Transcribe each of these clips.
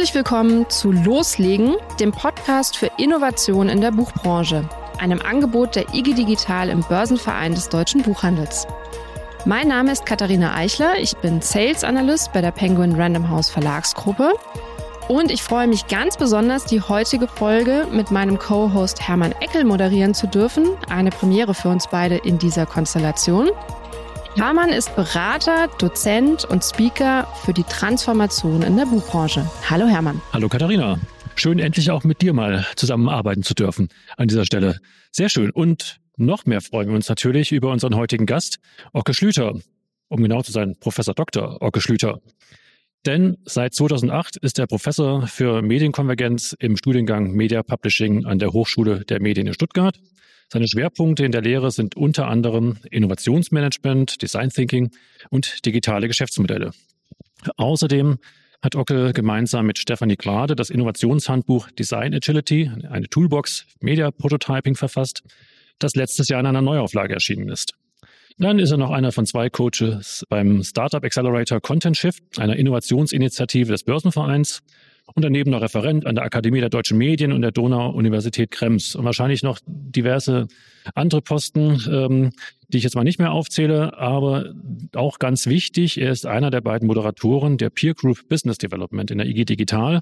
Herzlich willkommen zu Loslegen, dem Podcast für Innovation in der Buchbranche, einem Angebot der IG Digital im Börsenverein des deutschen Buchhandels. Mein Name ist Katharina Eichler, ich bin Sales Analyst bei der Penguin Random House Verlagsgruppe und ich freue mich ganz besonders, die heutige Folge mit meinem Co-Host Hermann Eckel moderieren zu dürfen, eine Premiere für uns beide in dieser Konstellation. Hermann ist Berater, Dozent und Speaker für die Transformation in der Buchbranche. Hallo Hermann. Hallo Katharina. Schön, endlich auch mit dir mal zusammenarbeiten zu dürfen an dieser Stelle. Sehr schön. Und noch mehr freuen wir uns natürlich über unseren heutigen Gast, Oke Schlüter. Um genau zu sein, Professor Dr. Oke Schlüter. Denn seit 2008 ist er Professor für Medienkonvergenz im Studiengang Media Publishing an der Hochschule der Medien in Stuttgart. Seine Schwerpunkte in der Lehre sind unter anderem Innovationsmanagement, Design Thinking und digitale Geschäftsmodelle. Außerdem hat Oke gemeinsam mit Stefanie Grade das Innovationshandbuch Design Agility, eine Toolbox Media Prototyping verfasst, das letztes Jahr in einer Neuauflage erschienen ist. Dann ist er noch einer von 2 Coaches beim Startup Accelerator Content Shift, einer Innovationsinitiative des Börsenvereins, und daneben noch Referent an der Akademie der Deutschen Medien und der Donau-Universität Krems. Und wahrscheinlich noch diverse andere Posten, die ich jetzt mal nicht mehr aufzähle, aber auch ganz wichtig, er ist einer der beiden Moderatoren der Peer Group Business Development in der IG Digital,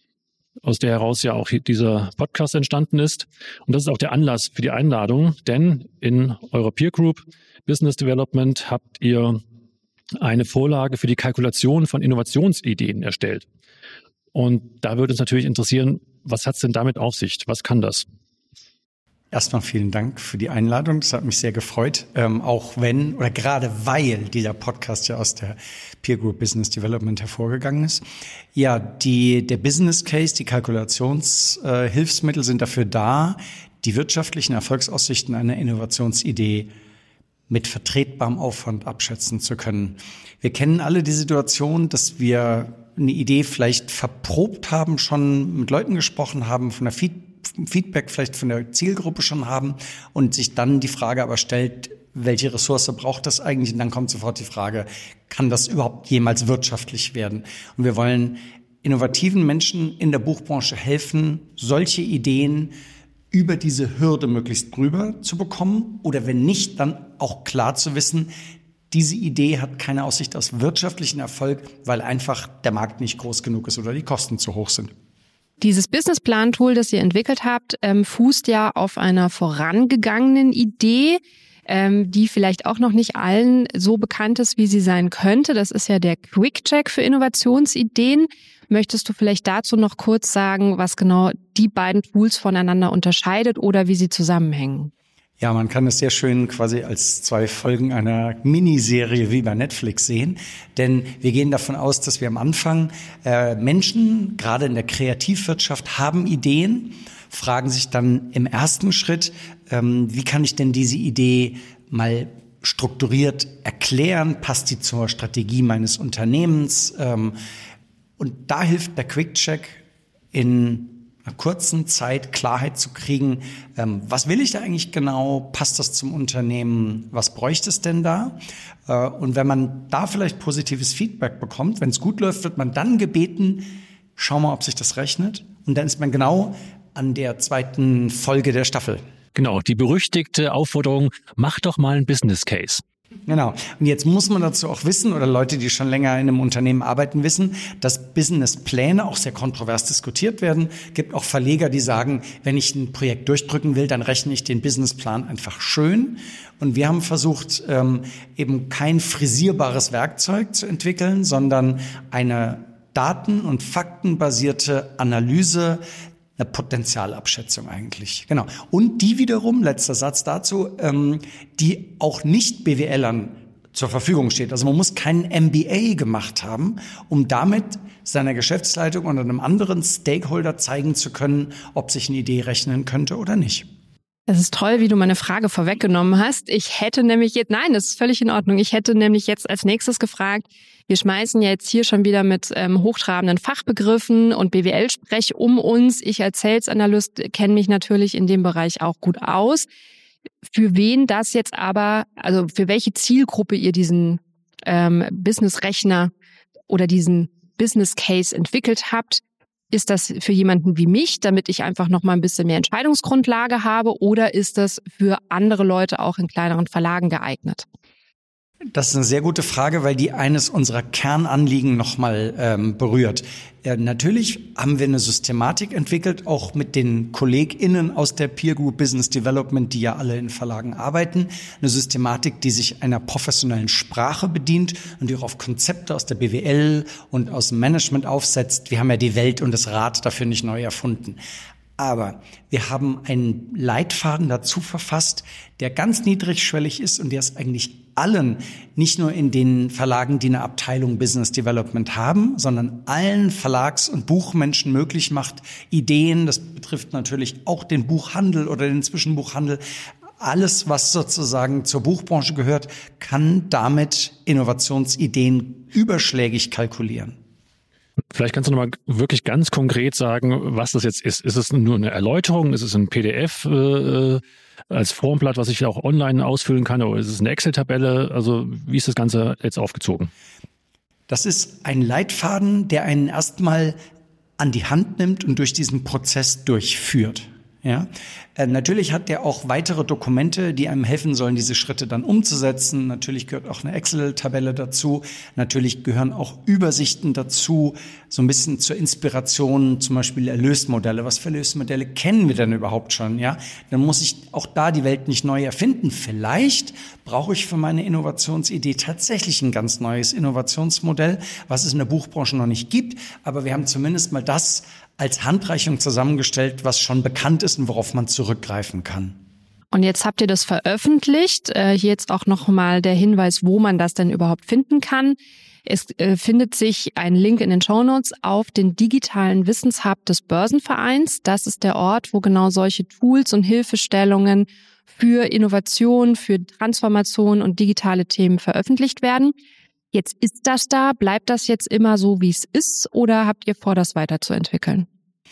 aus der heraus ja auch dieser Podcast entstanden ist. Und das ist auch der Anlass für die Einladung, denn in eurer Peer Group Business Development habt ihr eine Vorlage für die Kalkulation von Innovationsideen erstellt. Und da würde uns natürlich interessieren, was hat es denn damit auf sich? Was kann das? Erstmal vielen Dank für die Einladung. Das hat mich sehr gefreut. Auch wenn oder gerade weil dieser Podcast ja aus der Peer Group Business Development hervorgegangen ist. Ja, der Business Case, die Kalkulationshilfsmittel sind dafür da, die wirtschaftlichen Erfolgsaussichten einer Innovationsidee mit vertretbarem Aufwand abschätzen zu können. Wir kennen alle die Situation, dass wir eine Idee vielleicht verprobt haben, schon mit Leuten gesprochen haben, von der Feedback vielleicht von der Zielgruppe schon haben und sich dann die Frage aber stellt, welche Ressource braucht das eigentlich? Und dann kommt sofort die Frage, kann das überhaupt jemals wirtschaftlich werden? Und wir wollen innovativen Menschen in der Buchbranche helfen, solche Ideen über diese Hürde möglichst drüber zu bekommen oder wenn nicht, dann auch klar zu wissen, diese Idee hat keine Aussicht auf wirtschaftlichen Erfolg, weil einfach der Markt nicht groß genug ist oder die Kosten zu hoch sind. Dieses Businessplan-Tool, das ihr entwickelt habt, fußt ja auf einer vorangegangenen Idee, die vielleicht auch noch nicht allen so bekannt ist, wie sie sein könnte. Das ist ja der Quick-Check für Innovationsideen. Möchtest du vielleicht dazu noch kurz sagen, was genau die beiden Tools voneinander unterscheidet oder wie sie zusammenhängen? Ja, man kann es sehr schön quasi als 2 Folgen einer Miniserie wie bei Netflix sehen. Denn wir gehen davon aus, dass wir am Anfang Menschen, gerade in der Kreativwirtschaft, haben Ideen, fragen sich dann im ersten Schritt, wie kann ich denn diese Idee mal strukturiert erklären? Passt die zur Strategie meines Unternehmens? Und da hilft der Quick-Check in einer kurzen Zeit Klarheit zu kriegen, was will ich da eigentlich genau, passt das zum Unternehmen, was bräuchte es denn da? Und wenn man da vielleicht positives Feedback bekommt, wenn es gut läuft, wird man dann gebeten, schau mal, ob sich das rechnet. Und dann ist man genau an der 2. Folge der Staffel. Genau, die berüchtigte Aufforderung, mach doch mal einen Business Case. Genau. Und jetzt muss man dazu auch wissen, oder Leute, die schon länger in einem Unternehmen arbeiten, wissen, dass Businesspläne auch sehr kontrovers diskutiert werden. Es gibt auch Verleger, die sagen, wenn ich ein Projekt durchdrücken will, dann rechne ich den Businessplan einfach schön. Und wir haben versucht, eben kein frisierbares Werkzeug zu entwickeln, sondern eine daten- und faktenbasierte Analyse, eine Potenzialabschätzung eigentlich. Genau. Und die wiederum, letzter Satz dazu, die auch nicht BWLern zur Verfügung steht. Also man muss keinen MBA gemacht haben, um damit seiner Geschäftsleitung oder einem anderen Stakeholder zeigen zu können, ob sich eine Idee rechnen könnte oder nicht. Das ist toll, wie du meine Frage vorweggenommen hast. Ich hätte nämlich jetzt, nein, das ist völlig in Ordnung. Ich hätte nämlich jetzt als nächstes gefragt, wir schmeißen ja jetzt hier schon wieder mit hochtrabenden Fachbegriffen und BWL-Sprech um uns. Ich als Sales Analyst kenne mich natürlich in dem Bereich auch gut aus. Für wen das jetzt aber, also für welche Zielgruppe ihr diesen Business-Rechner oder diesen Business Case entwickelt habt, Ist das für jemanden wie mich, damit ich einfach noch mal ein bisschen mehr Entscheidungsgrundlage habe, oder ist das für andere Leute auch in kleineren Verlagen geeignet? Das ist eine sehr gute Frage, weil die eines unserer Kernanliegen nochmal berührt. Natürlich haben wir eine Systematik entwickelt, auch mit den KollegInnen aus der Peer Group Business Development, die ja alle in Verlagen arbeiten. Eine Systematik, die sich einer professionellen Sprache bedient und die auch auf Konzepte aus der BWL und aus dem Management aufsetzt. Wir haben ja die Welt und das Rad dafür nicht neu erfunden. Aber wir haben einen Leitfaden dazu verfasst, der ganz niedrigschwellig ist und der es eigentlich allen, nicht nur in den Verlagen, die eine Abteilung Business Development haben, sondern allen Verlags- und Buchmenschen möglich macht, Ideen, das betrifft natürlich auch den Buchhandel oder den Zwischenbuchhandel, alles, was sozusagen zur Buchbranche gehört, kann damit Innovationsideen überschlägig kalkulieren. Vielleicht kannst du nochmal wirklich ganz konkret sagen, was das jetzt ist. Ist es nur eine Erläuterung? Ist es ein PDF als Formblatt, was ich auch online ausfüllen kann? Oder ist es eine Excel-Tabelle? Also wie ist das Ganze jetzt aufgezogen? Das ist ein Leitfaden, der einen erstmal an die Hand nimmt und durch diesen Prozess durchführt. Ja, natürlich hat der auch weitere Dokumente, die einem helfen sollen, diese Schritte dann umzusetzen. Natürlich gehört auch eine Excel-Tabelle dazu. Natürlich gehören auch Übersichten dazu, so ein bisschen zur Inspiration, zum Beispiel Erlösmodelle. Was für Erlösmodelle kennen wir denn überhaupt schon? Ja, dann muss ich auch da die Welt nicht neu erfinden. Vielleicht brauche ich für meine Innovationsidee tatsächlich ein ganz neues Innovationsmodell, was es in der Buchbranche noch nicht gibt. Aber wir haben zumindest mal das als Handreichung zusammengestellt, was schon bekannt ist und worauf man zurückgreifen kann. Und jetzt habt ihr das veröffentlicht. Hier jetzt auch nochmal der Hinweis, wo man das denn überhaupt finden kann. Es findet sich ein Link in den Shownotes auf den digitalen Wissenshub des Börsenvereins. Das ist der Ort, wo genau solche Tools und Hilfestellungen für Innovation, für Transformation und digitale Themen veröffentlicht werden. Jetzt ist das da. Bleibt das jetzt immer so, wie es ist, oder habt ihr vor, das weiterzuentwickeln?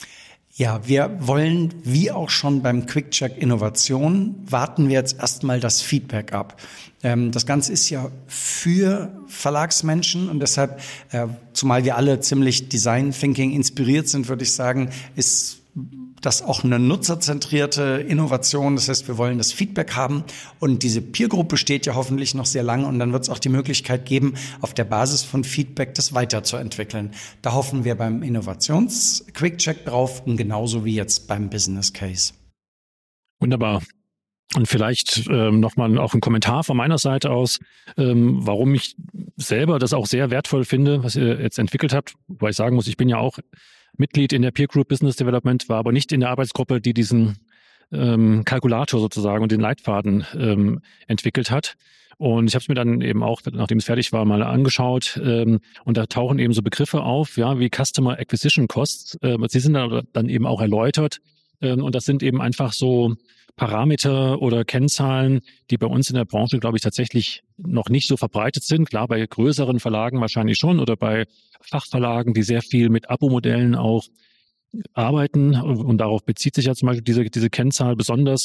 Ja, wir wollen, wie auch schon beim Quick-Check Innovation, warten wir jetzt erstmal das Feedback ab. Das Ganze ist ja für Verlagsmenschen und deshalb, zumal wir alle ziemlich Design Thinking inspiriert sind, würde ich sagen, ist das auch eine nutzerzentrierte Innovation. Das heißt, wir wollen das Feedback haben und diese Peer Group besteht ja hoffentlich noch sehr lange und dann wird es auch die Möglichkeit geben, auf der Basis von Feedback das weiterzuentwickeln. Da hoffen wir beim Innovations-Quick-Check drauf und genauso wie jetzt beim Business Case. Wunderbar. Und vielleicht nochmal auch ein Kommentar von meiner Seite aus, warum ich selber das auch sehr wertvoll finde, was ihr jetzt entwickelt habt. Wobei ich sagen muss, ich bin ja auch Mitglied in der Peer Group Business Development, war aber nicht in der Arbeitsgruppe, die diesen Kalkulator sozusagen und den Leitfaden entwickelt hat. Und ich habe es mir dann eben auch, nachdem es fertig war, mal angeschaut. Und da tauchen eben so Begriffe auf, ja, wie Customer Acquisition Costs. Sie sind dann eben auch erläutert. Und das sind eben einfach so Parameter oder Kennzahlen, die bei uns in der Branche, glaube ich, tatsächlich noch nicht so verbreitet sind. Klar, bei größeren Verlagen wahrscheinlich schon oder bei Fachverlagen, die sehr viel mit Abo-Modellen auch arbeiten. Und darauf bezieht sich ja zum Beispiel diese Kennzahl besonders.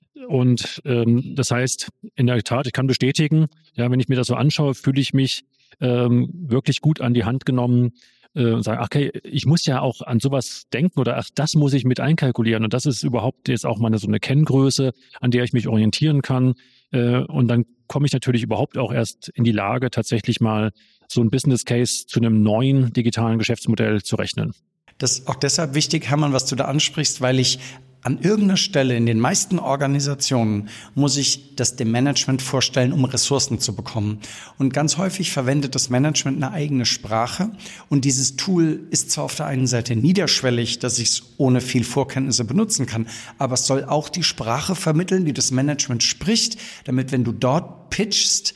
Und das heißt, in der Tat, ich kann bestätigen, ja, wenn ich mir das so anschaue, fühle ich mich wirklich gut an die Hand genommen, und sagen, okay, ich muss ja auch an sowas denken oder ach, das muss ich mit einkalkulieren und das ist überhaupt jetzt auch mal so eine Kenngröße, an der ich mich orientieren kann. Und dann komme ich natürlich überhaupt auch erst in die Lage, tatsächlich mal so ein Business Case zu einem neuen digitalen Geschäftsmodell zu rechnen. Das ist auch deshalb wichtig, Hermann, was du da ansprichst, weil ich an irgendeiner Stelle in den meisten Organisationen muss ich das dem Management vorstellen, um Ressourcen zu bekommen. Und ganz häufig verwendet das Management eine eigene Sprache. Und dieses Tool ist zwar auf der einen Seite niederschwellig, dass ich es ohne viel Vorkenntnisse benutzen kann, aber es soll auch die Sprache vermitteln, die das Management spricht, damit, wenn du dort pitchst,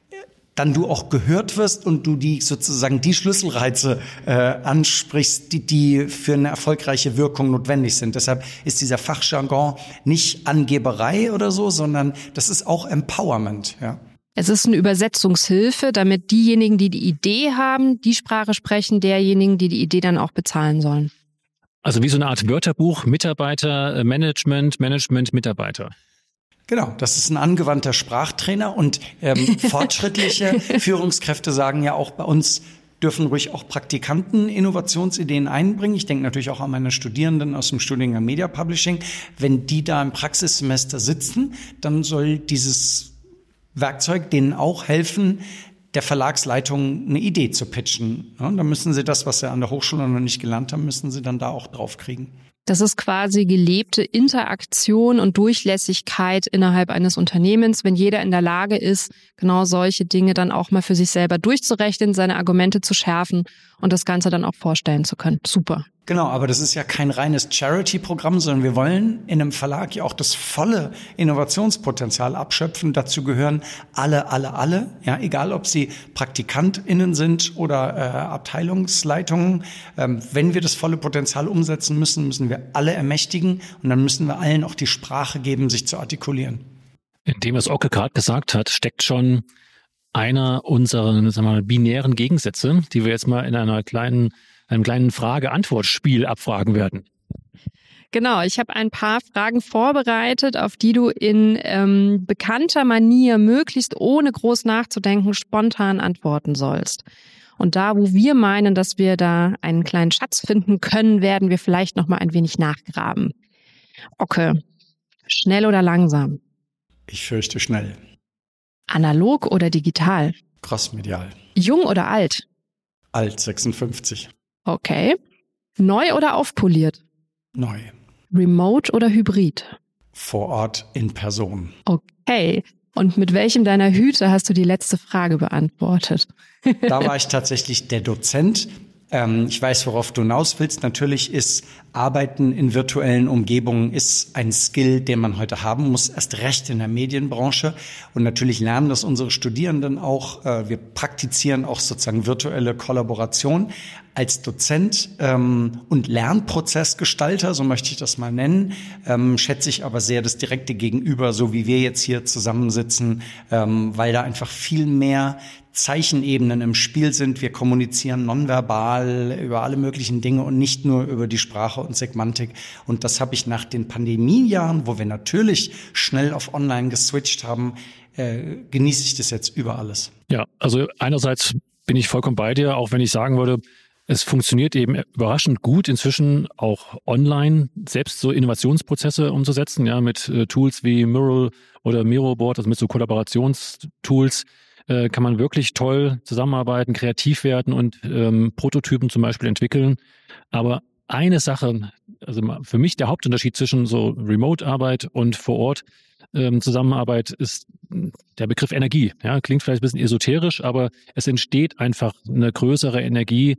dann du auch gehört wirst und du die Schlüsselreize ansprichst, die für eine erfolgreiche Wirkung notwendig sind. Deshalb ist dieser Fachjargon nicht Angeberei oder so, sondern das ist auch Empowerment. Ja. Es ist eine Übersetzungshilfe, damit diejenigen, die die Idee haben, die Sprache sprechen, derjenigen, die die Idee dann auch bezahlen sollen. Also wie so eine Art Wörterbuch, Mitarbeiter, Management, Mitarbeiter. Genau, das ist ein angewandter Sprachtrainer und fortschrittliche Führungskräfte sagen ja auch bei uns, dürfen ruhig auch Praktikanten Innovationsideen einbringen. Ich denke natürlich auch an meine Studierenden aus dem Studiengang Media Publishing. Wenn die da im Praxissemester sitzen, dann soll dieses Werkzeug denen auch helfen, der Verlagsleitung eine Idee zu pitchen. Ja, dann müssen sie das, was sie an der Hochschule noch nicht gelernt haben, müssen sie dann da auch draufkriegen. Das ist quasi gelebte Interaktion und Durchlässigkeit innerhalb eines Unternehmens, wenn jeder in der Lage ist, genau solche Dinge dann auch mal für sich selber durchzurechnen, seine Argumente zu schärfen und das Ganze dann auch vorstellen zu können. Super. Genau, aber das ist ja kein reines Charity-Programm, sondern wir wollen in einem Verlag ja auch das volle Innovationspotenzial abschöpfen. Dazu gehören alle, ja, egal ob sie PraktikantInnen sind oder Abteilungsleitungen. Wenn wir das volle Potenzial umsetzen müssen, müssen wir alle ermächtigen und dann müssen wir allen auch die Sprache geben, sich zu artikulieren. In dem, was Oke gerade gesagt hat, steckt schon einer unserer, sagen wir mal, binären Gegensätze, die wir jetzt mal in einem kleinen Frage-Antwort-Spiel abfragen werden. Genau, ich habe ein paar Fragen vorbereitet, auf die du in bekannter Manier, möglichst ohne groß nachzudenken, spontan antworten sollst. Und da, wo wir meinen, dass wir da einen kleinen Schatz finden können, werden wir vielleicht noch mal ein wenig nachgraben. Okay, schnell oder langsam? Ich fürchte schnell. Analog oder digital? Crossmedial. Jung oder alt? Alt, 56. Okay. Neu oder aufpoliert? Neu. Remote oder hybrid? Vor Ort, in Person. Okay. Und mit welchem deiner Hüte hast du die letzte Frage beantwortet? Da war ich tatsächlich der Dozent. Ich weiß, worauf du hinaus willst. Natürlich ist Arbeiten in virtuellen Umgebungen ist ein Skill, den man heute haben muss, erst recht in der Medienbranche. Und natürlich lernen das unsere Studierenden auch. Wir praktizieren auch sozusagen virtuelle Kollaboration. Als Dozent und Lernprozessgestalter, so möchte ich das mal nennen, schätze ich aber sehr das direkte Gegenüber, so wie wir jetzt hier zusammensitzen, weil da einfach viel mehr Zeichenebenen im Spiel sind. Wir kommunizieren nonverbal über alle möglichen Dinge und nicht nur über die Sprache und Semantik. Und das habe ich nach den Pandemiejahren, wo wir natürlich schnell auf Online geswitcht haben, genieße ich das jetzt über alles. Ja, also einerseits bin ich vollkommen bei dir, auch wenn ich sagen würde, es funktioniert eben überraschend gut inzwischen auch online, selbst so Innovationsprozesse umzusetzen, ja, mit Tools wie Mural oder Miroboard, also mit so Kollaborationstools, kann man wirklich toll zusammenarbeiten, kreativ werden und Prototypen zum Beispiel entwickeln. Aber eine Sache, also für mich der Hauptunterschied zwischen so Remote-Arbeit und vor Ort Zusammenarbeit ist der Begriff Energie. Ja, klingt vielleicht ein bisschen esoterisch, aber es entsteht einfach eine größere Energie,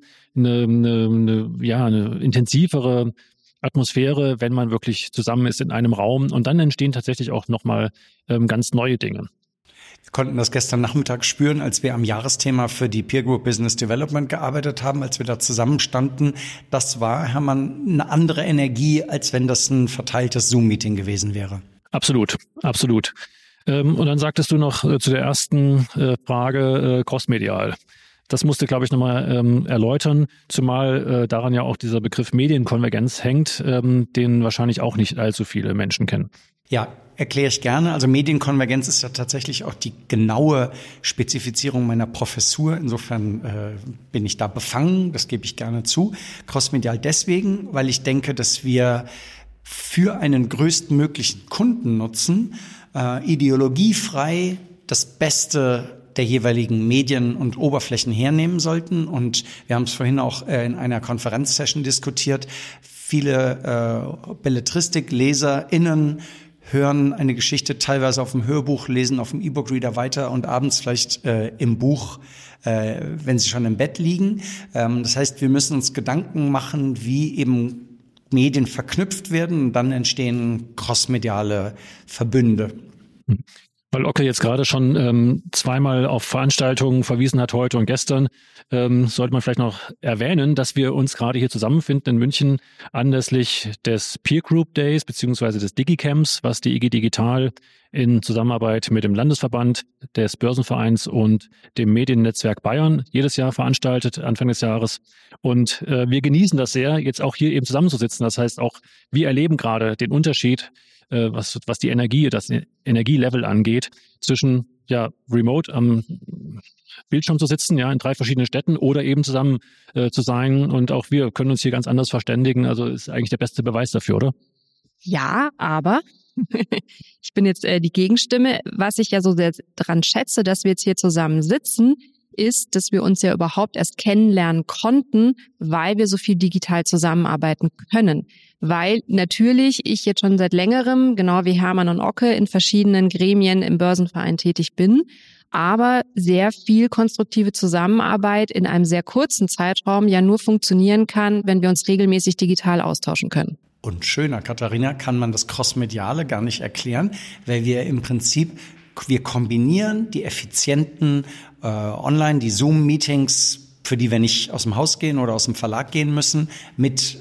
eine intensivere Atmosphäre, wenn man wirklich zusammen ist in einem Raum. Und dann entstehen tatsächlich auch nochmal ganz neue Dinge. Wir konnten das gestern Nachmittag spüren, als wir am Jahresthema für die Peer Group Business Development gearbeitet haben, als wir da zusammenstanden. Das war, Hermann, eine andere Energie, als wenn das ein verteiltes Zoom-Meeting gewesen wäre. Absolut, absolut. Und dann sagtest du noch zu der ersten Frage crossmedial. Das musste, glaube ich, nochmal erläutern, zumal daran ja auch dieser Begriff Medienkonvergenz hängt, den wahrscheinlich auch nicht allzu viele Menschen kennen. Ja, erkläre ich gerne. Also Medienkonvergenz ist ja tatsächlich auch die genaue Spezifizierung meiner Professur. Insofern bin ich da befangen, das gebe ich gerne zu. Crossmedial deswegen, weil ich denke, dass wir für einen größtmöglichen Kundennutzen ideologiefrei das Beste der jeweiligen Medien und Oberflächen hernehmen sollten. Und wir haben es vorhin auch in einer Konferenzsession diskutiert. Viele Belletristik-LeserInnen hören eine Geschichte teilweise auf dem Hörbuch, lesen auf dem E-Book-Reader weiter und abends vielleicht im Buch, wenn sie schon im Bett liegen. Das heißt, wir müssen uns Gedanken machen, wie eben Medien verknüpft werden und dann entstehen crossmediale Verbünde. Weil Oke jetzt gerade schon zweimal auf Veranstaltungen verwiesen hat, heute und gestern, sollte man vielleicht noch erwähnen, dass wir uns gerade hier zusammenfinden in München anlässlich des Peer Group Days beziehungsweise des Digicamps, was die IG Digital in Zusammenarbeit mit dem Landesverband des Börsenvereins und dem Mediennetzwerk Bayern jedes Jahr veranstaltet, Anfang des Jahres. Und wir genießen das sehr, jetzt auch hier eben zusammenzusitzen. Das heißt auch, wir erleben gerade den Unterschied, was die Energie, das Energielevel angeht, zwischen Remote am Bildschirm zu sitzen, ja, in 3 verschiedenen Städten oder eben zusammen zu sein. Und auch wir können uns hier ganz anders verständigen. Also ist eigentlich der beste Beweis dafür, oder? Ja, aber ich bin jetzt die Gegenstimme. Was ich ja so sehr dran schätze, dass wir jetzt hier zusammen sitzen, ist, dass wir uns ja überhaupt erst kennenlernen konnten, weil wir so viel digital zusammenarbeiten können. Weil natürlich ich jetzt schon seit längerem, genau wie Hermann und Oke, in verschiedenen Gremien im Börsenverein tätig bin, aber sehr viel konstruktive Zusammenarbeit in einem sehr kurzen Zeitraum ja nur funktionieren kann, wenn wir uns regelmäßig digital austauschen können. Und schöner, Katharina, kann man das Crossmediale gar nicht erklären, weil wir im Prinzip, wir kombinieren die effizienten Online, die Zoom-Meetings, für die wir nicht aus dem Haus gehen oder aus dem Verlag gehen müssen, mit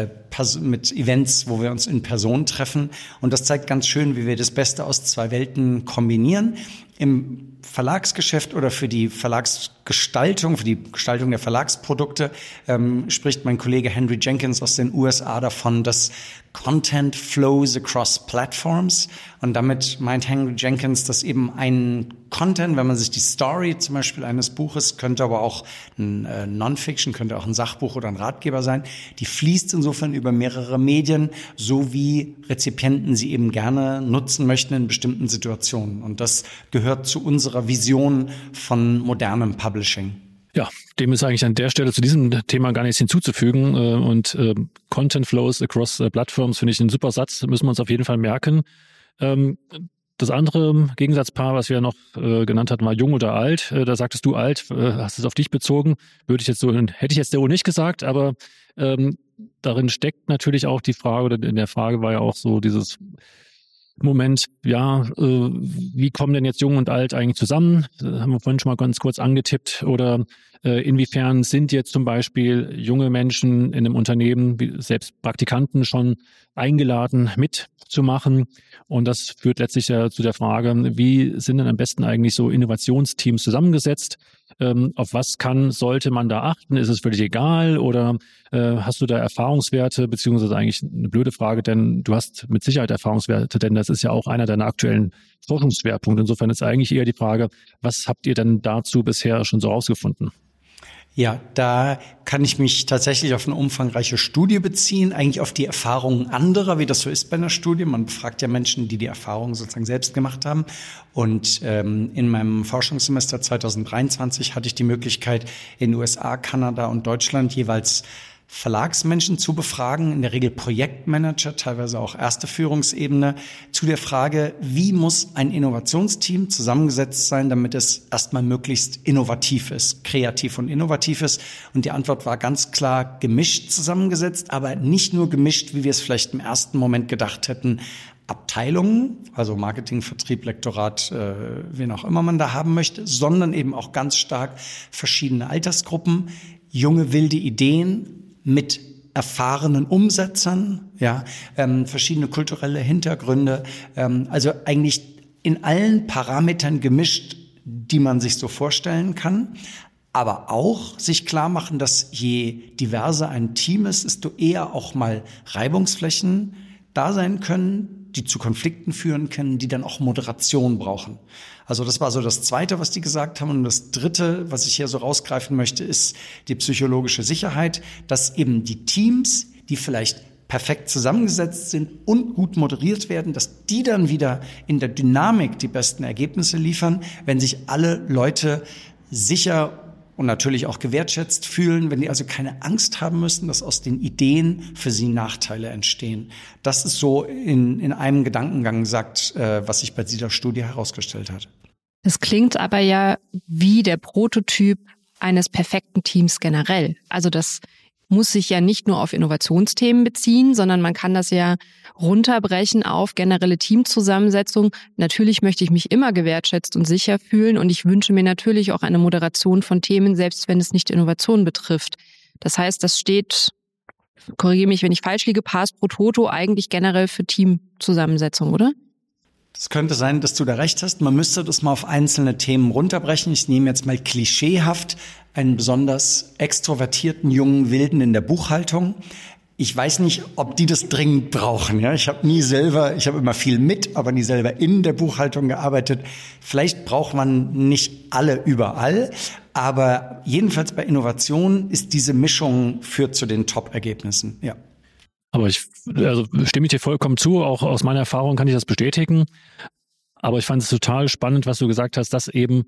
Events, wo wir uns in Person treffen. Und das zeigt ganz schön, wie wir das Beste aus 2 Welten kombinieren. Im Verlagsgeschäft oder für die Verlagsgestaltung, für die Gestaltung der Verlagsprodukte spricht mein Kollege Henry Jenkins aus den USA davon, dass Content flows across platforms. Und damit meint Henry Jenkins, dass eben ein Content, wenn man sich die Story zum Beispiel eines Buches, könnte aber auch ein Non-Fiction, könnte auch ein Sachbuch oder ein Ratgeber sein, die fließt insofern über mehrere Medien, so wie Rezipienten sie eben gerne nutzen möchten in bestimmten Situationen. Und das gehört zu unserer Vision von modernem Publishing. Ja, dem ist eigentlich an der Stelle zu diesem Thema gar nichts hinzuzufügen. Und Content Flows across Platforms finde ich einen super Satz, müssen wir uns auf jeden Fall merken. Das andere Gegensatzpaar, was wir noch genannt hatten, war jung oder alt. Da sagtest du alt, hast es auf dich bezogen. Hätte ich jetzt so nicht gesagt, aber darin steckt natürlich auch die Frage, oder in der Frage war ja auch so dieses Moment, ja, wie kommen denn jetzt Jung und Alt eigentlich zusammen? Haben wir vorhin schon mal ganz kurz angetippt. Oder inwiefern sind jetzt zum Beispiel junge Menschen in einem Unternehmen, selbst Praktikanten, schon eingeladen mitzumachen? Und das führt letztlich ja zu der Frage, wie sind denn am besten eigentlich so Innovationsteams zusammengesetzt? Auf was sollte man da achten? Ist es völlig egal oder hast du da Erfahrungswerte, beziehungsweise eigentlich eine blöde Frage, denn du hast mit Sicherheit Erfahrungswerte, denn das ist ja auch einer deiner aktuellen Forschungsschwerpunkte. Insofern ist eigentlich eher die Frage, was habt ihr denn dazu bisher schon so rausgefunden? Ja, da kann ich mich tatsächlich auf eine umfangreiche Studie beziehen, eigentlich auf die Erfahrungen anderer, wie das so ist bei einer Studie. Man befragt ja Menschen, die Erfahrungen sozusagen selbst gemacht haben. Und in meinem Forschungssemester 2023 hatte ich die Möglichkeit, in den USA, Kanada und Deutschland jeweils Verlagsmenschen zu befragen, in der Regel Projektmanager, teilweise auch erste Führungsebene, zu der Frage, wie muss ein Innovationsteam zusammengesetzt sein, damit es erstmal möglichst innovativ ist, kreativ und innovativ ist. Und die Antwort war ganz klar gemischt zusammengesetzt, aber nicht nur gemischt, wie wir es vielleicht im ersten Moment gedacht hätten, Abteilungen, also Marketing, Vertrieb, Lektorat, wen auch immer man da haben möchte, sondern eben auch ganz stark verschiedene Altersgruppen, junge, wilde Ideen, mit erfahrenen Umsetzern, ja, verschiedene kulturelle Hintergründe, also eigentlich in allen Parametern gemischt, die man sich so vorstellen kann, aber auch sich klar machen, dass je diverser ein Team ist, desto eher auch mal Reibungsflächen da sein können, die zu Konflikten führen können, die dann auch Moderation brauchen. Also das war so das Zweite, was die gesagt haben. Und das Dritte, was ich hier so rausgreifen möchte, ist die psychologische Sicherheit, dass eben die Teams, die vielleicht perfekt zusammengesetzt sind und gut moderiert werden, dass die dann wieder in der Dynamik die besten Ergebnisse liefern, wenn sich alle Leute sicher und natürlich auch gewertschätzt fühlen, wenn die also keine Angst haben müssen, dass aus den Ideen für sie Nachteile entstehen. Das ist so in einem Gedankengang gesagt, was sich bei dieser Studie herausgestellt hat. Das klingt aber ja wie der Prototyp eines perfekten Teams generell. Also das muss sich ja nicht nur auf Innovationsthemen beziehen, sondern man kann das ja runterbrechen auf generelle Teamzusammensetzung. Natürlich möchte ich mich immer gewertschätzt und sicher fühlen und ich wünsche mir natürlich auch eine Moderation von Themen, selbst wenn es nicht Innovation betrifft. Das heißt, das steht, korrigiere mich, wenn ich falsch liege, Pars pro Toto eigentlich generell für Teamzusammensetzung, oder? Es könnte sein, dass du da recht hast. Man müsste das mal auf einzelne Themen runterbrechen. Ich nehme jetzt mal klischeehaft einen besonders extrovertierten jungen Wilden in der Buchhaltung. Ich weiß nicht, ob die das dringend brauchen. Ja, ich habe immer viel mit, aber nie selber in der Buchhaltung gearbeitet. Vielleicht braucht man nicht alle überall. Aber jedenfalls bei Innovation ist diese Mischung führt zu den Top-Ergebnissen, ja. Aber stimme ich dir vollkommen zu, auch aus meiner Erfahrung kann ich das bestätigen. Aber ich fand es total spannend, was du gesagt hast, dass eben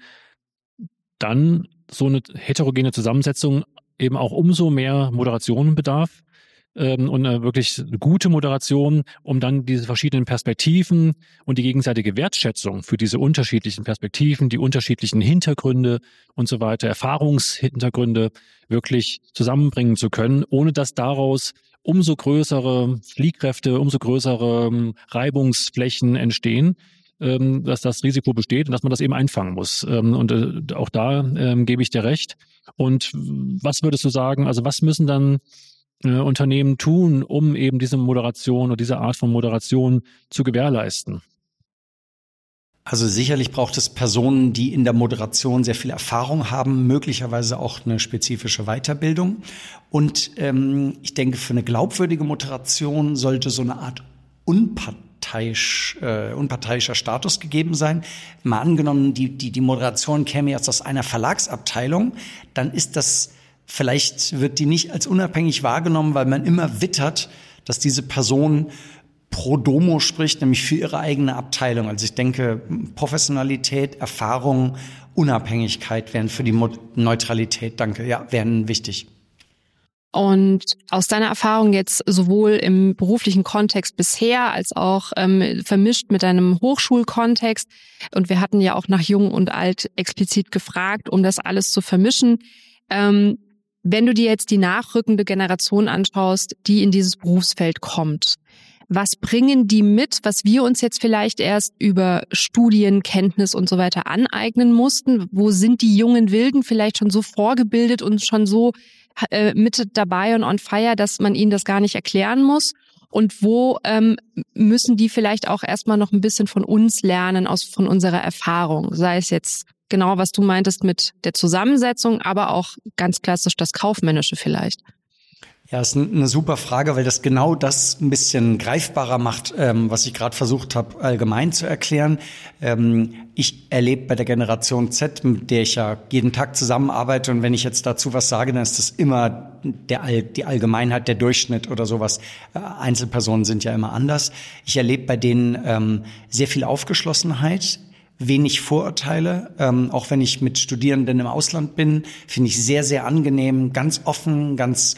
dann so eine heterogene Zusammensetzung eben auch umso mehr Moderation bedarf und eine wirklich gute Moderation, um dann diese verschiedenen Perspektiven und die gegenseitige Wertschätzung für diese unterschiedlichen Perspektiven, die unterschiedlichen Hintergründe und so weiter, Erfahrungshintergründe wirklich zusammenbringen zu können, ohne dass daraus umso größere Fliehkräfte, umso größere Reibungsflächen entstehen, dass das Risiko besteht und dass man das eben einfangen muss. Und auch da gebe ich dir recht. Und was würdest du sagen, also was müssen dann Unternehmen tun, um eben diese Moderation oder diese Art von Moderation zu gewährleisten? Also sicherlich braucht es Personen, die in der Moderation sehr viel Erfahrung haben, möglicherweise auch eine spezifische Weiterbildung. Und ich denke, für eine glaubwürdige Moderation sollte so eine Art unparteiischer Status gegeben sein. Mal angenommen, die Moderation käme jetzt aus einer Verlagsabteilung, dann ist das, vielleicht wird die nicht als unabhängig wahrgenommen, weil man immer wittert, dass diese Person pro domo spricht, nämlich für ihre eigene Abteilung. Also ich denke, Professionalität, Erfahrung, Unabhängigkeit wären für die Neutralität, wären wichtig. Und aus deiner Erfahrung jetzt sowohl im beruflichen Kontext bisher als auch vermischt mit deinem Hochschulkontext, und wir hatten ja auch nach Jung und Alt explizit gefragt, um das alles zu vermischen, wenn du dir jetzt die nachrückende Generation anschaust, die in dieses Berufsfeld kommt, was bringen die mit, was wir uns jetzt vielleicht erst über Studien, Kenntnis und so weiter aneignen mussten? Wo sind die jungen Wilden vielleicht schon so vorgebildet und schon so mit dabei und on fire, dass man ihnen das gar nicht erklären muss? Und wo müssen die vielleicht auch erstmal noch ein bisschen von uns lernen, von unserer Erfahrung? Sei es jetzt genau, was du meintest mit der Zusammensetzung, aber auch ganz klassisch das Kaufmännische vielleicht. Ja, ist eine super Frage, weil das genau das ein bisschen greifbarer macht, was ich gerade versucht habe, allgemein zu erklären. Ich erlebe bei der Generation Z, mit der ich ja jeden Tag zusammenarbeite, und wenn ich jetzt dazu was sage, dann ist das immer die Allgemeinheit, der Durchschnitt oder sowas. Einzelpersonen sind ja immer anders. Ich erlebe bei denen sehr viel Aufgeschlossenheit, wenig Vorurteile. Auch wenn ich mit Studierenden im Ausland bin, finde ich sehr, sehr angenehm, ganz offen, ganz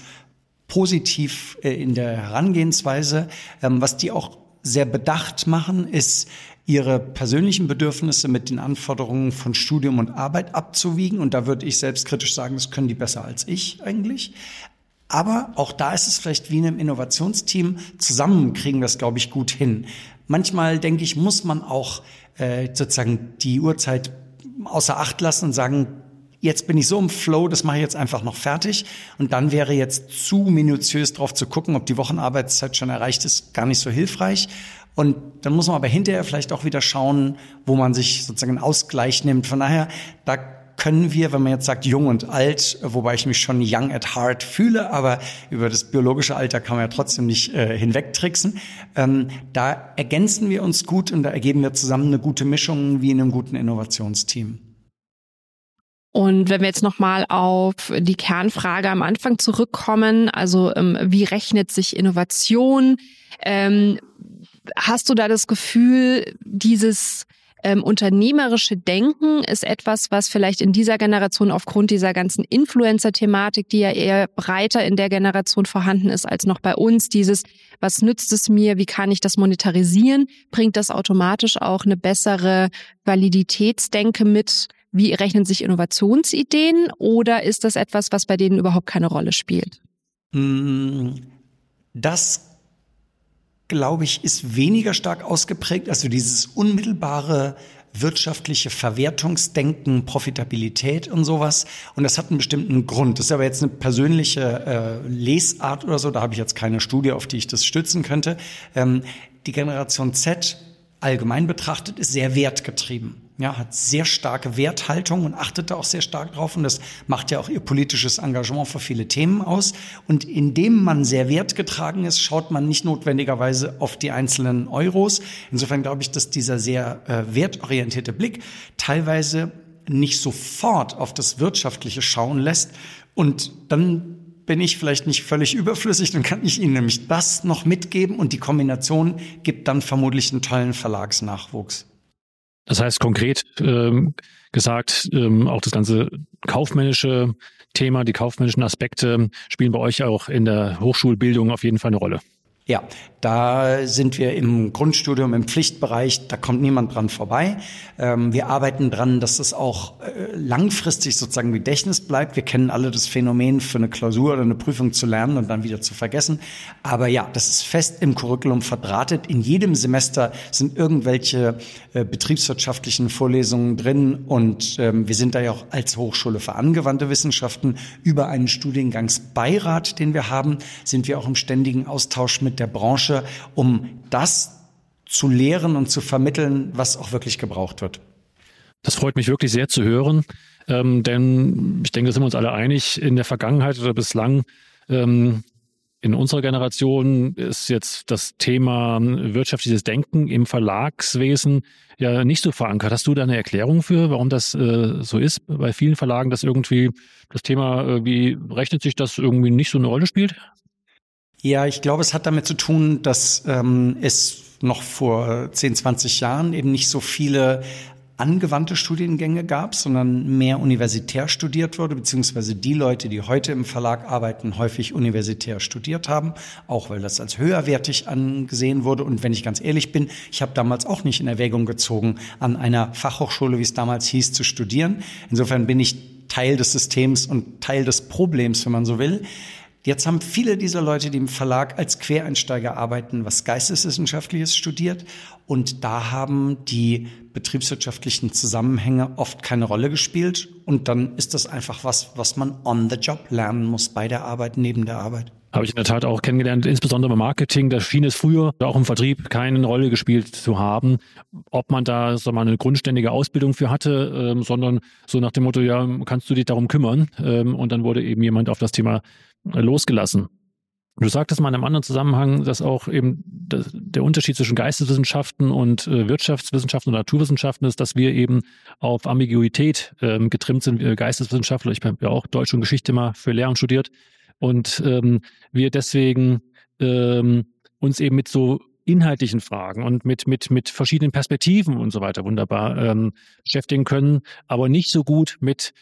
positiv in der Herangehensweise. Was die auch sehr bedacht machen, ist, ihre persönlichen Bedürfnisse mit den Anforderungen von Studium und Arbeit abzuwiegen. Und da würde ich selbstkritisch sagen, das können die besser als ich eigentlich. Aber auch da ist es vielleicht wie in einem Innovationsteam, zusammen kriegen wir es, glaube ich, gut hin. Manchmal, denke ich, muss man auch sozusagen die Uhrzeit außer Acht lassen und sagen, jetzt bin ich so im Flow, das mache ich jetzt einfach noch fertig. Und dann wäre jetzt zu minutiös drauf zu gucken, ob die Wochenarbeitszeit schon erreicht ist, gar nicht so hilfreich. Und dann muss man aber hinterher vielleicht auch wieder schauen, wo man sich sozusagen einen Ausgleich nimmt. Von daher, da können wir, wenn man jetzt sagt jung und alt, wobei ich mich schon young at heart fühle, aber über das biologische Alter kann man ja trotzdem nicht hinwegtricksen, da ergänzen wir uns gut und da ergeben wir zusammen eine gute Mischung wie in einem guten Innovationsteam. Und wenn wir jetzt nochmal auf die Kernfrage am Anfang zurückkommen, also wie rechnet sich Innovation? Hast du da das Gefühl, dieses unternehmerische Denken ist etwas, was vielleicht in dieser Generation aufgrund dieser ganzen Influencer-Thematik, die ja eher breiter in der Generation vorhanden ist als noch bei uns, dieses, was nützt es mir, wie kann ich das monetarisieren, bringt das automatisch auch eine bessere Validitätsdenke mit? Wie rechnen sich Innovationsideen, oder ist das etwas, was bei denen überhaupt keine Rolle spielt? Das, glaube ich, ist weniger stark ausgeprägt. Also dieses unmittelbare wirtschaftliche Verwertungsdenken, Profitabilität und sowas. Und das hat einen bestimmten Grund. Das ist aber jetzt eine persönliche Lesart oder so. Da habe ich jetzt keine Studie, auf die ich das stützen könnte. Die Generation Z allgemein betrachtet ist sehr wertgetrieben. Ja, hat sehr starke Werthaltung und achtet da auch sehr stark drauf. Und das macht ja auch ihr politisches Engagement für viele Themen aus. Und indem man sehr wertgetragen ist, schaut man nicht notwendigerweise auf die einzelnen Euros. Insofern glaube ich, dass dieser sehr wertorientierte Blick teilweise nicht sofort auf das Wirtschaftliche schauen lässt. Und dann bin ich vielleicht nicht völlig überflüssig, dann kann ich Ihnen nämlich das noch mitgeben und die Kombination gibt dann vermutlich einen tollen Verlagsnachwuchs. Das heißt konkret gesagt, auch das ganze kaufmännische Thema, die kaufmännischen Aspekte spielen bei euch auch in der Hochschulbildung auf jeden Fall eine Rolle. Ja, da sind wir im Grundstudium, im Pflichtbereich, da kommt niemand dran vorbei. Wir arbeiten dran, dass das auch langfristig sozusagen im Gedächtnis bleibt. Wir kennen alle das Phänomen, für eine Klausur oder eine Prüfung zu lernen und dann wieder zu vergessen. Aber ja, das ist fest im Curriculum verdrahtet. In jedem Semester sind irgendwelche betriebswirtschaftlichen Vorlesungen drin und wir sind da ja auch als Hochschule für angewandte Wissenschaften über einen Studiengangsbeirat, den wir haben, sind wir auch im ständigen Austausch mit der Branche, um das zu lehren und zu vermitteln, was auch wirklich gebraucht wird. Das freut mich wirklich sehr zu hören, denn ich denke, da sind wir uns alle einig, in der Vergangenheit oder bislang in unserer Generation ist jetzt das Thema wirtschaftliches Denken im Verlagswesen ja nicht so verankert. Hast du da eine Erklärung für, warum das so ist bei vielen Verlagen, dass irgendwie das Thema, wie rechnet sich das irgendwie nicht so eine Rolle spielt? Ja, ich glaube, es hat damit zu tun, dass es noch vor 10, 20 Jahren eben nicht so viele angewandte Studiengänge gab, sondern mehr universitär studiert wurde, beziehungsweise die Leute, die heute im Verlag arbeiten, häufig universitär studiert haben, auch weil das als höherwertig angesehen wurde. Und wenn ich ganz ehrlich bin, ich habe damals auch nicht in Erwägung gezogen, an einer Fachhochschule, wie es damals hieß, zu studieren. Insofern bin ich Teil des Systems und Teil des Problems, wenn man so will. Jetzt haben viele dieser Leute, die im Verlag als Quereinsteiger arbeiten, was Geisteswissenschaftliches studiert. Und da haben die betriebswirtschaftlichen Zusammenhänge oft keine Rolle gespielt. Und dann ist das einfach was man on the job lernen muss, bei der Arbeit, neben der Arbeit. Habe ich in der Tat auch kennengelernt, insbesondere beim Marketing. Da schien es früher auch im Vertrieb keine Rolle gespielt zu haben, ob man da so mal eine grundständige Ausbildung für hatte, sondern so nach dem Motto, ja, kannst du dich darum kümmern? Und dann wurde eben jemand auf das Thema losgelassen. Du sagtest mal in einem anderen Zusammenhang, dass auch eben der Unterschied zwischen Geisteswissenschaften und Wirtschaftswissenschaften und Naturwissenschaften ist, dass wir eben auf Ambiguität getrimmt sind. Geisteswissenschaftler, ich habe ja auch Deutsch und Geschichte mal für Lehramt studiert und wir deswegen uns eben mit so inhaltlichen Fragen und mit verschiedenen Perspektiven und so weiter wunderbar beschäftigen können, aber nicht so gut mit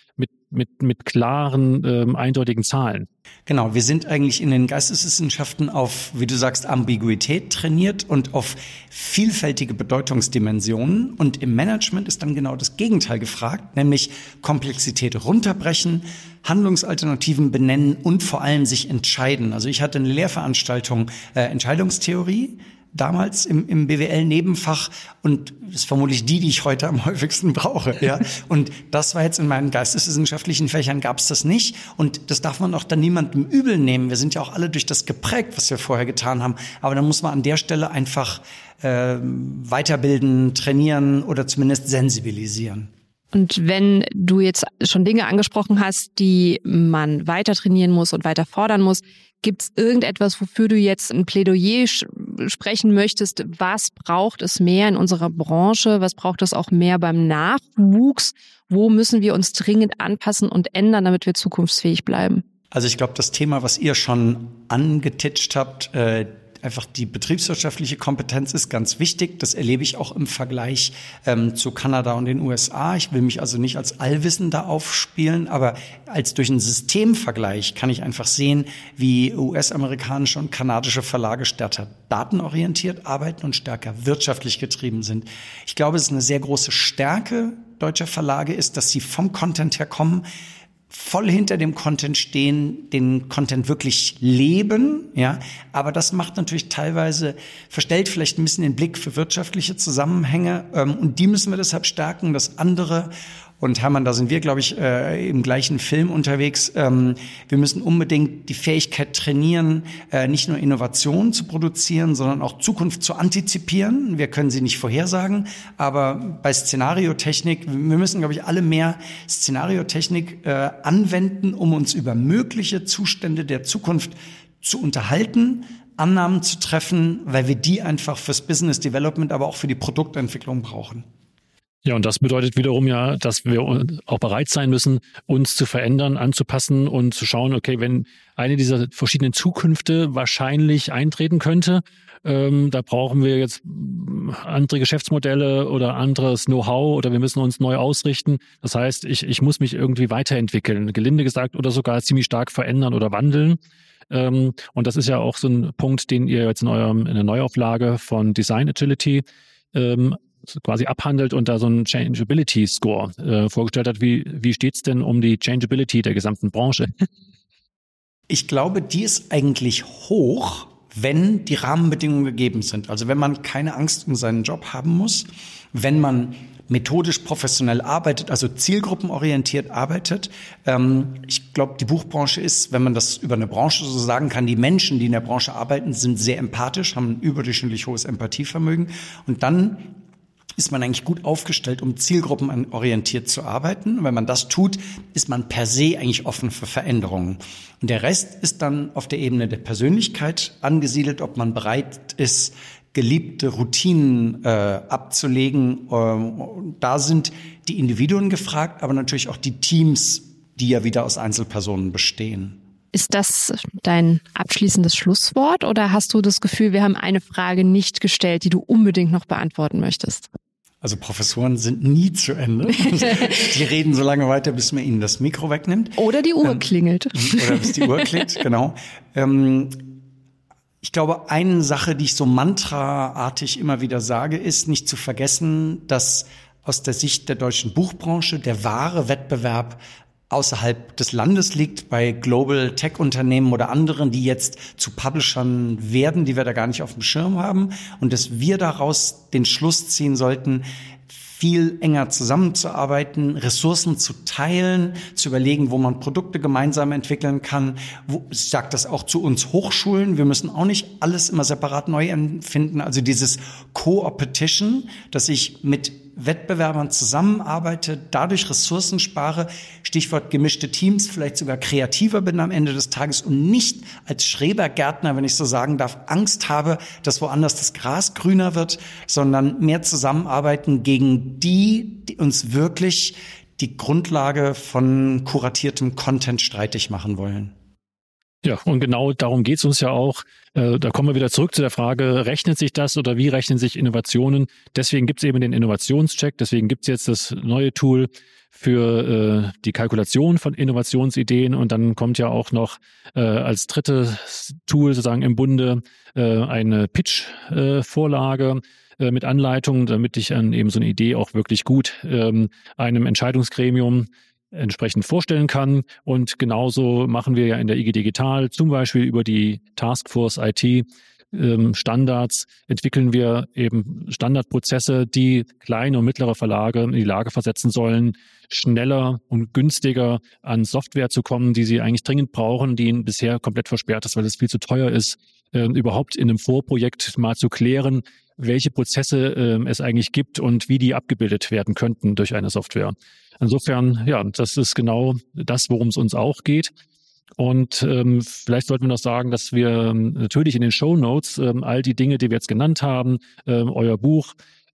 klaren, eindeutigen Zahlen. Genau, wir sind eigentlich in den Geisteswissenschaften auf, wie du sagst, Ambiguität trainiert und auf vielfältige Bedeutungsdimensionen. Und im Management ist dann genau das Gegenteil gefragt, nämlich Komplexität runterbrechen, Handlungsalternativen benennen und vor allem sich entscheiden. Also ich hatte eine Lehrveranstaltung Entscheidungstheorie, damals im BWL-Nebenfach und das ist vermutlich die ich heute am häufigsten brauche. Ja. Und das war jetzt in meinen geisteswissenschaftlichen Fächern gab es das nicht und das darf man auch dann niemandem übel nehmen. Wir sind ja auch alle durch das geprägt, was wir vorher getan haben. Aber dann muss man an der Stelle einfach weiterbilden, trainieren oder zumindest sensibilisieren. Und wenn du jetzt schon Dinge angesprochen hast, die man weiter trainieren muss und weiter fordern muss, gibt es irgendetwas, wofür du jetzt ein Plädoyer sprechen möchtest? Was braucht es mehr in unserer Branche? Was braucht es auch mehr beim Nachwuchs? Wo müssen wir uns dringend anpassen und ändern, damit wir zukunftsfähig bleiben? Also ich glaube, das Thema, was ihr schon angetitscht habt, einfach die betriebswirtschaftliche Kompetenz ist ganz wichtig. Das erlebe ich auch im Vergleich zu Kanada und den USA. Ich will mich also nicht als Allwissender aufspielen, aber als durch einen Systemvergleich kann ich einfach sehen, wie US-amerikanische und kanadische Verlage stärker datenorientiert arbeiten und stärker wirtschaftlich getrieben sind. Ich glaube, es ist eine sehr große Stärke deutscher Verlage ist, dass sie vom Content her kommen, voll hinter dem Content stehen, den Content wirklich leben, ja. Aber das macht natürlich teilweise, verstellt vielleicht ein bisschen den Blick für wirtschaftliche Zusammenhänge, und die müssen wir deshalb stärken. Das andere, und Hermann, da sind wir, glaube ich, im gleichen Film unterwegs. Wir müssen unbedingt die Fähigkeit trainieren, nicht nur Innovationen zu produzieren, sondern auch Zukunft zu antizipieren. Wir können sie nicht vorhersagen, aber bei Szenariotechnik, wir müssen, glaube ich, alle mehr Szenariotechnik anwenden, um uns über mögliche Zustände der Zukunft zu unterhalten, Annahmen zu treffen, weil wir die einfach fürs Business Development, aber auch für die Produktentwicklung brauchen. Ja, und das bedeutet wiederum ja, dass wir auch bereit sein müssen, uns zu verändern, anzupassen und zu schauen, okay, wenn eine dieser verschiedenen Zukünfte wahrscheinlich eintreten könnte, da brauchen wir jetzt andere Geschäftsmodelle oder anderes Know-how oder wir müssen uns neu ausrichten. Das heißt, ich muss mich irgendwie weiterentwickeln, gelinde gesagt, oder sogar ziemlich stark verändern oder wandeln. Und das ist ja auch so ein Punkt, den ihr jetzt in der Neuauflage von Design Agility quasi abhandelt und da so einen Changeability Score vorgestellt hat. Wie steht's denn um die Changeability der gesamten Branche? Ich glaube, die ist eigentlich hoch, wenn die Rahmenbedingungen gegeben sind. Also wenn man keine Angst um seinen Job haben muss, wenn man methodisch professionell arbeitet, also zielgruppenorientiert arbeitet. Ich glaube, die Buchbranche ist, wenn man das über eine Branche so sagen kann, die Menschen, die in der Branche arbeiten, sind sehr empathisch, haben ein überdurchschnittlich hohes Empathievermögen. Und dann ist man eigentlich gut aufgestellt, um zielgruppenorientiert zu arbeiten. Und wenn man das tut, ist man per se eigentlich offen für Veränderungen. Und der Rest ist dann auf der Ebene der Persönlichkeit angesiedelt, ob man bereit ist, geliebte Routinen abzulegen. Da sind die Individuen gefragt, aber natürlich auch die Teams, die ja wieder aus Einzelpersonen bestehen. Ist das dein abschließendes Schlusswort oder hast du das Gefühl, wir haben eine Frage nicht gestellt, die du unbedingt noch beantworten möchtest? Also Professoren sind nie zu Ende. Die reden so lange weiter, bis man ihnen das Mikro wegnimmt. Oder die Uhr klingelt. Oder bis die Uhr klingelt, genau. Ich glaube, eine Sache, die ich so mantraartig immer wieder sage, ist nicht zu vergessen, dass aus der Sicht der deutschen Buchbranche der wahre Wettbewerb außerhalb des Landes liegt, bei Global Tech-Unternehmen oder anderen, die jetzt zu Publishern werden, die wir da gar nicht auf dem Schirm haben. Und dass wir daraus den Schluss ziehen sollten, viel enger zusammenzuarbeiten, Ressourcen zu teilen, zu überlegen, wo man Produkte gemeinsam entwickeln kann. Ich sage das auch zu uns Hochschulen. Wir müssen auch nicht alles immer separat neu empfinden. Also dieses Co-Opetition, dass ich mit Wettbewerbern zusammenarbeite, dadurch Ressourcen spare, Stichwort gemischte Teams, vielleicht sogar kreativer bin am Ende des Tages und nicht als Schrebergärtner, wenn ich so sagen darf, Angst habe, dass woanders das Gras grüner wird, sondern mehr zusammenarbeiten gegen die uns wirklich die Grundlage von kuratiertem Content streitig machen wollen. Ja, und genau darum geht's uns ja auch. Da kommen wir wieder zurück zu der Frage, rechnet sich das oder wie rechnen sich Innovationen? Deswegen gibt's eben den Innovationscheck, deswegen gibt's jetzt das neue Tool für die Kalkulation von Innovationsideen und dann kommt ja auch noch als drittes Tool sozusagen im Bunde eine Pitch-Vorlage mit Anleitungen, damit ich dann eben so eine Idee auch wirklich gut einem Entscheidungsgremium entsprechend vorstellen kann. Und genauso machen wir ja in der IG Digital, zum Beispiel über die Taskforce IT Standards, entwickeln wir eben Standardprozesse, die kleine und mittlere Verlage in die Lage versetzen sollen, schneller und günstiger an Software zu kommen, die sie eigentlich dringend brauchen, die ihnen bisher komplett versperrt ist, weil es viel zu teuer ist, überhaupt in einem Vorprojekt mal zu klären, welche Prozesse es eigentlich gibt und wie die abgebildet werden könnten durch eine Software. Insofern, ja, das ist genau das, worum es uns auch geht. Und vielleicht sollten wir noch sagen, dass wir natürlich in den Shownotes all die Dinge, die wir jetzt genannt haben, euer Buch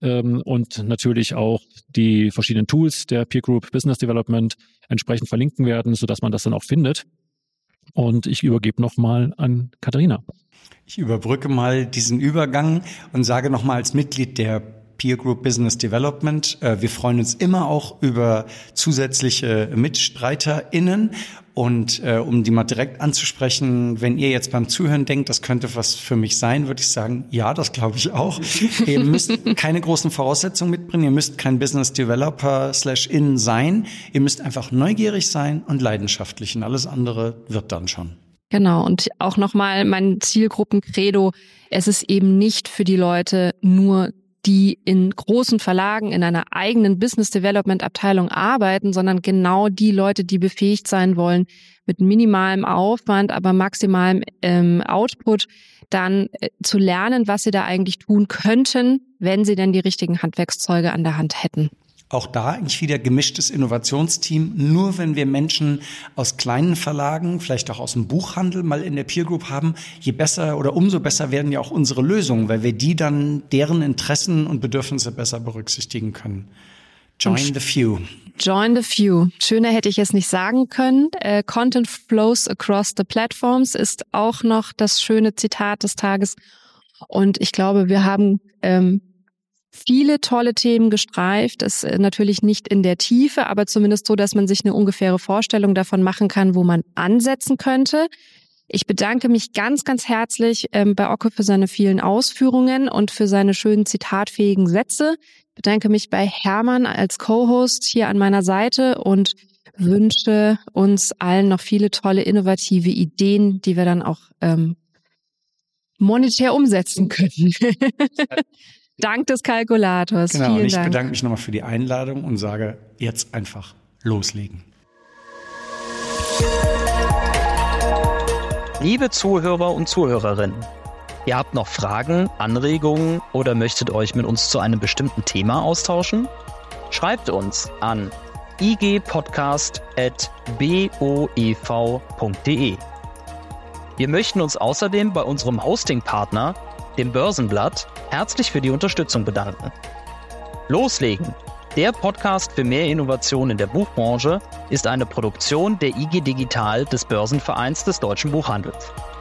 und natürlich auch die verschiedenen Tools der Peer Group Business Development entsprechend verlinken werden, sodass man das dann auch findet. Und ich übergebe nochmal an Katharina. Ich überbrücke mal diesen Übergang und sage nochmal als Mitglied der Peer Group Business Development, wir freuen uns immer auch über zusätzliche MitstreiterInnen. Und um die mal direkt anzusprechen, wenn ihr jetzt beim Zuhören denkt, das könnte was für mich sein, würde ich sagen, ja, das glaube ich auch. Ihr müsst keine großen Voraussetzungen mitbringen, ihr müsst kein Business Developer /in sein. Ihr müsst einfach neugierig sein und leidenschaftlich und alles andere wird dann schon. Genau, und auch nochmal mein Zielgruppencredo, es ist eben nicht für die Leute nur, die in großen Verlagen in einer eigenen Business Development Abteilung arbeiten, sondern genau die Leute, die befähigt sein wollen, mit minimalem Aufwand, aber maximalem Output dann zu lernen, was sie da eigentlich tun könnten, wenn sie denn die richtigen Handwerkszeuge an der Hand hätten. Auch da eigentlich wieder gemischtes Innovationsteam. Nur wenn wir Menschen aus kleinen Verlagen, vielleicht auch aus dem Buchhandel mal in der Peer Group haben, je besser oder umso besser werden ja auch unsere Lösungen, weil wir die dann deren Interessen und Bedürfnisse besser berücksichtigen können. Join the few. Join the few. Schöner hätte ich es nicht sagen können. Content flows across the platforms ist auch noch das schöne Zitat des Tages. Und ich glaube, wir haben viele tolle Themen gestreift. Es natürlich nicht in der Tiefe, aber zumindest so, dass man sich eine ungefähre Vorstellung davon machen kann, wo man ansetzen könnte. Ich bedanke mich ganz, ganz herzlich bei Okke für seine vielen Ausführungen und für seine schönen zitatfähigen Sätze. Ich bedanke mich bei Hermann als Co-Host hier an meiner Seite und wünsche uns allen noch viele tolle, innovative Ideen, die wir dann auch monetär umsetzen können. Dank des Kalkulators. Genau, Vielen und ich Dank. bedanke mich nochmal für die Einladung und sage jetzt einfach loslegen. Liebe Zuhörer und Zuhörerinnen, ihr habt noch Fragen, Anregungen oder möchtet euch mit uns zu einem bestimmten Thema austauschen? Schreibt uns an igpodcast@boev.de. Wir möchten uns außerdem bei unserem Hosting-Partner, dem Börsenblatt, herzlich für die Unterstützung bedanken. Loslegen! Der Podcast für mehr Innovation in der Buchbranche ist eine Produktion der IG Digital des Börsenvereins des Deutschen Buchhandels.